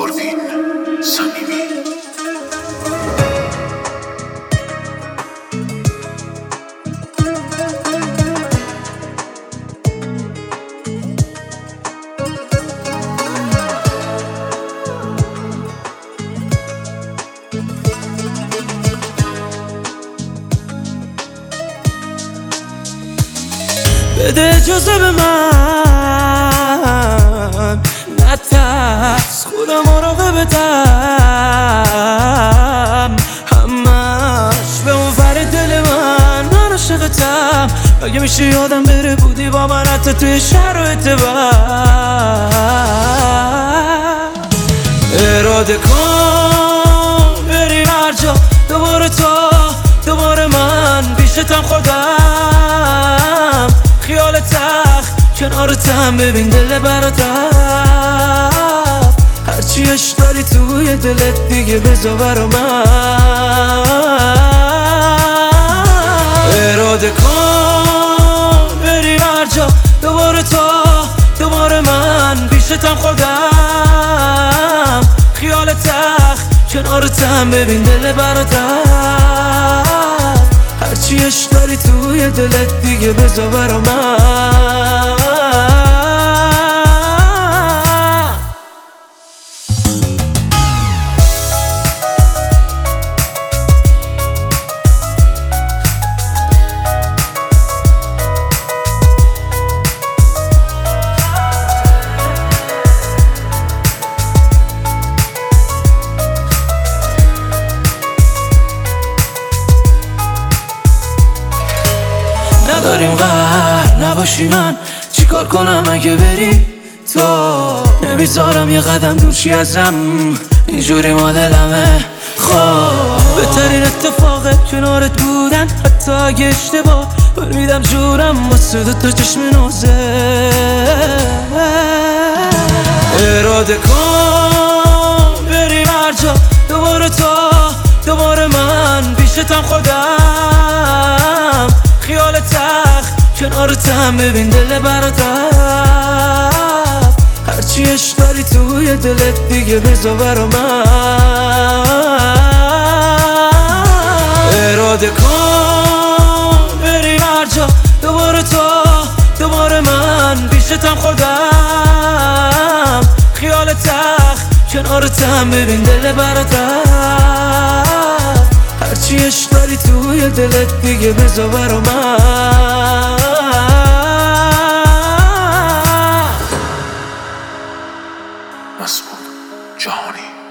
پروین صمیمی. بده اجازه به من نترس، خودم مراقبتم، همش به اون ور دل من عاشقتم. اگه میشه یادم بره بودی با من حتی توی شرایط بد. اراده کن بری هر جا، دوباره تو دوباره من پیشتم، خودم خیال تخت کنارتم، ببین دل برات رفت. هرچی عشق داری توی دلت دیگه بذار برا من. اراده کن بری هر جا، دوباره تو دوباره من پیشتم، خودم خیال تخت کنارتم، ببین دل برات رفت. هرچی عشق داری توی دلت دیگه بذار برا من. نداریم قهر نباشی، من چیکار کنم اگه بری تو؟ نمیذارم یه قدم دورشی ازم، اینجوری ما دلمه. خب بهترین اتفاقه کنارت بودن، حتی اگه اشتباه برمیدم جورم واسه دوتا چشم نوزه. اراده کن بری هر جا، دوباره تو دوباره من پیشتم، خودم خیال تخت کنارتم، ببین دل برات رفت. هرچی عشق داری توی دلت دیگه بذار برا من. اراده کن بری هر جا، دوباره تو دوباره من پیشتم، خودم خیال تخت کنارتم، ببین دل برات رفت. هرچی عشق داری توی دلت دیگه بذار برا من. مسعود جهانی.